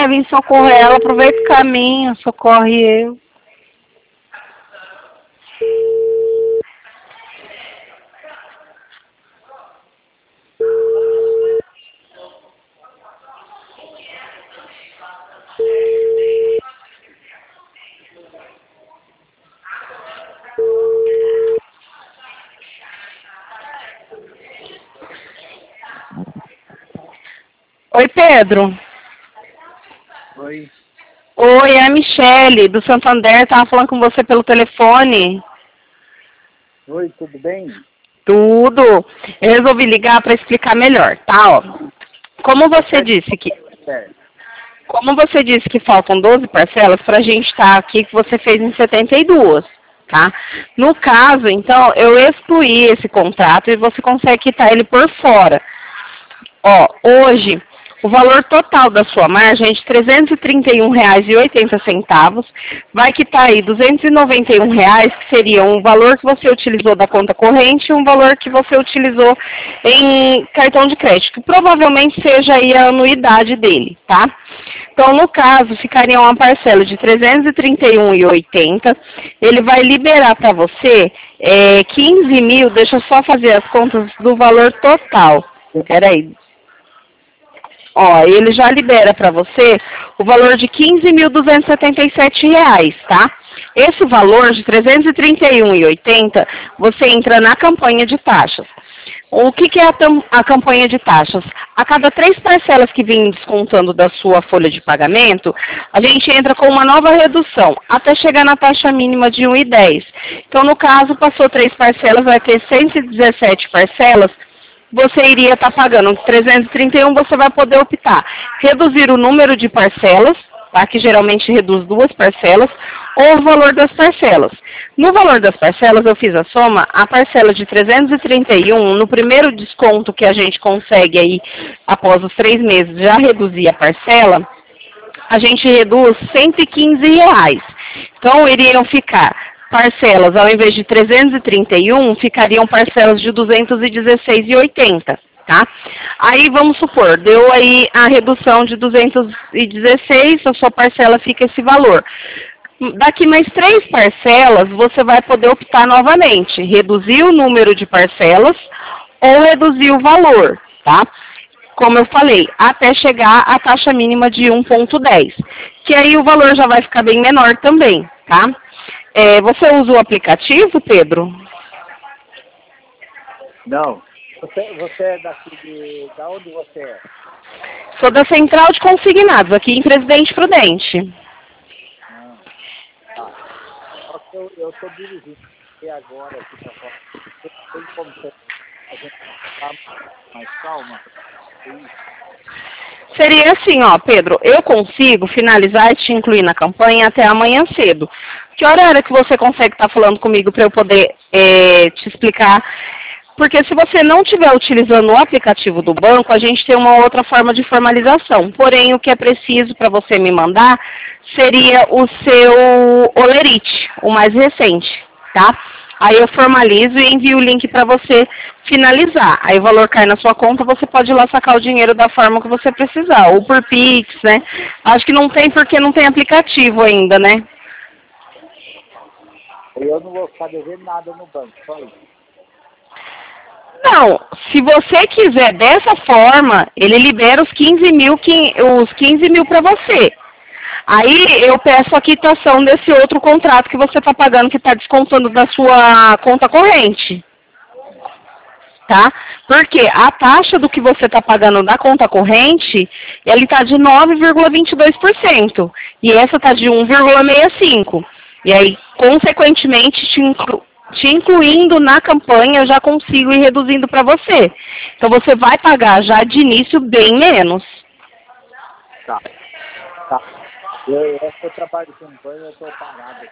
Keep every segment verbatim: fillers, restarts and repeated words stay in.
vai vir socorrer ela, aproveita o caminho, socorre eu. Oi, Pedro. Oi. Oi, é a Michele, do Santander, tava falando com você pelo telefone. Oi, tudo bem? Tudo. Eu resolvi ligar para explicar melhor, tá? Ó, como você disse que... Como você disse que faltam doze parcelas, para a gente estar aqui, que você fez em setenta e duas, tá? No caso, então, eu excluí esse contrato e você consegue quitar ele por fora. Ó, hoje... O valor total da sua margem é de trezentos e trinta e um reais e oitenta centavos, vai quitar aí duzentos e noventa e um reais, que seria um valor que você utilizou da conta corrente e um valor que você utilizou em cartão de crédito, que provavelmente seja aí a anuidade dele, tá? Então, no caso, ficaria uma parcela de trezentos e trinta e um reais e oitenta centavos, ele vai liberar para você é, quinze mil, deixa eu só fazer as contas do valor total, peraí. Ó, ele já libera para você o valor de quinze mil duzentos e setenta e sete reais, tá? Esse valor de trezentos e trinta e um reais e oitenta centavos, você entra na campanha de taxas. O que, que é a, a campanha de taxas? A cada três parcelas que vem descontando da sua folha de pagamento, a gente entra com uma nova redução, até chegar na taxa mínima de um real e dez centavos. Então, no caso, passou três parcelas, vai ter cento e dezessete parcelas, você iria estar pagando trezentos e trinta e um, você vai poder optar reduzir o número de parcelas, tá? Que geralmente reduz duas parcelas, ou o valor das parcelas. No valor das parcelas, eu fiz a soma, a parcela de trezentos e trinta e um, no primeiro desconto que a gente consegue aí, após os três meses, já reduzir a parcela, a gente reduz cento e quinze reais. Então, iriam ficar... parcelas, ao invés de trezentos e trinta e um, ficariam parcelas de duzentos e dezesseis reais e oitenta centavos, tá? Aí, vamos supor, deu aí a redução de duzentos e dezesseis, a sua parcela fica esse valor. Daqui mais três parcelas, você vai poder optar novamente, reduzir o número de parcelas ou reduzir o valor, tá? Como eu falei, até chegar à taxa mínima de um vírgula dez, que aí o valor já vai ficar bem menor também, tá? É, você usa o aplicativo, Pedro? Não. Você, você é daqui de... Da onde você é? Sou da Central de Consignados, aqui em Presidente Prudente. Ah, tá. Só que eu eu estou dirigindo aqui agora, aqui para fora. Tem como você... A gente tá mais calma? Seria assim, ó, Pedro, eu consigo finalizar e te incluir na campanha até amanhã cedo. Que hora que você consegue estar falando comigo para eu poder é, te explicar? Porque se você não estiver utilizando o aplicativo do banco, a gente tem uma outra forma de formalização. Porém, o que é preciso para você me mandar seria o seu Olerite, o mais recente, tá? Aí eu formalizo e envio o link para você finalizar. Aí o valor cai na sua conta, você pode ir lá sacar o dinheiro da forma que você precisar, ou por Pix, né? Acho que não tem porque não tem aplicativo ainda, né? Eu não vou ficar devendo nada no banco, só isso. Não, se você quiser dessa forma, ele libera os quinze mil, os quinze mil para você. Aí eu peço a quitação desse outro contrato que você está pagando, que está descontando da sua conta corrente. Tá? Porque a taxa do que você está pagando na conta corrente, ele está de nove vírgula vinte e dois por cento. E essa está de um vírgula sessenta e cinco por cento. E aí, consequentemente, te, inclu, te incluindo na campanha, eu já consigo ir reduzindo para você. Então, você vai pagar já de início bem menos. Tá. Tá. Eu, eu trabalho de campanha, eu estou parado.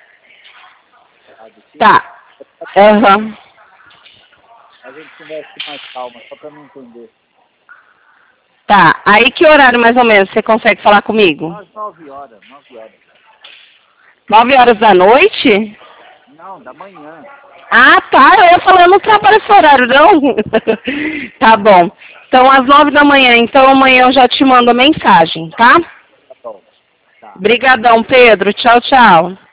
Tá. Aham. Uhum. A gente conversa com mais calma, só para me entender. Tá. Aí que horário mais ou menos você consegue falar comigo? Às nove horas, nove horas. Nove horas da noite? Não, da manhã. Ah, tá. Eu ia falar, eu não trabalho esse horário, não. Tá bom. Então, às nove da manhã. Então, amanhã eu já te mando a mensagem, tá? Tá bom. Tá. Obrigadão, Pedro. Tchau, tchau.